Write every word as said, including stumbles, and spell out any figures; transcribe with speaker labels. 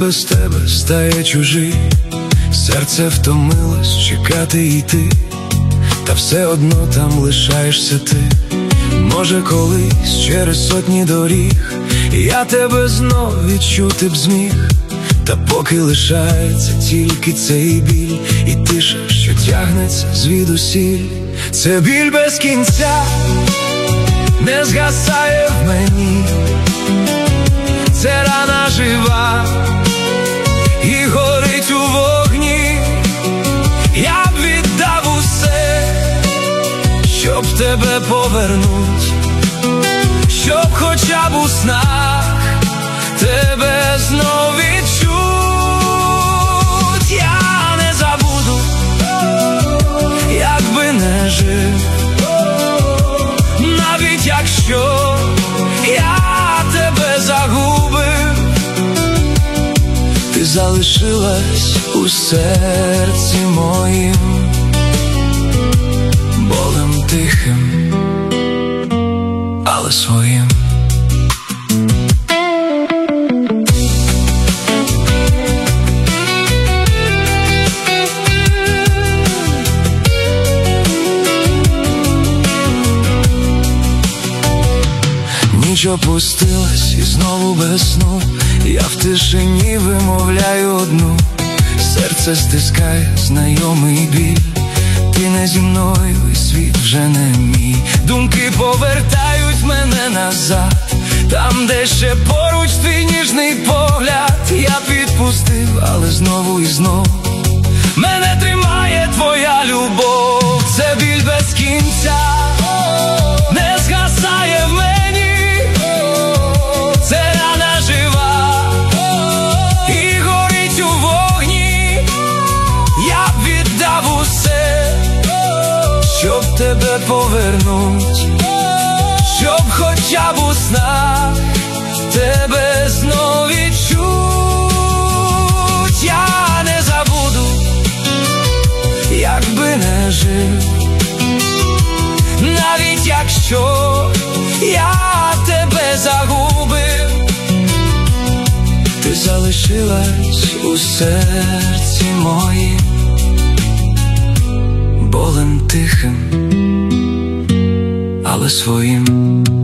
Speaker 1: без тебе стає чужий. Серце втомилось чекати і йти, та все одно там лишаєшся ти. Може колись через сотні доріг я тебе знов відчути б зміг, та поки лишається тільки цей біль і тиша, що тягнеться звідусіль. Це біль без кінця, не згасає в мені, це рана жива і горить у вогні. Я б віддав усе, щоб тебе повернуть, щоб хоча б у снах тебе знов відчуть. Я не забуду, як би не жив, навіть якщо я тебе загубив. Ти залишилась у серці моїм, болем тихим, але своїм. Ніч опустилась і знову без сну, я в тишині вимовляю одну. Серце стискає знайомий біль, ти не зі мною і світ вже не мій. Думки повертають мене назад, там, де ще поруч твій ніжний погляд. Я підпустив, але знову і знову мене тримає твоя любов. Це біль без кінця, не згасає в мені, це рана жива і горить у вогні. Я б віддав усе, щоб тебе повернуть, щоб хоча б у снах тебе знов відчуть. Я не забуду, як би не жив, навіть якщо я тебе загубив. Ти залишилась у серці моїм, болем тихим, але своїм.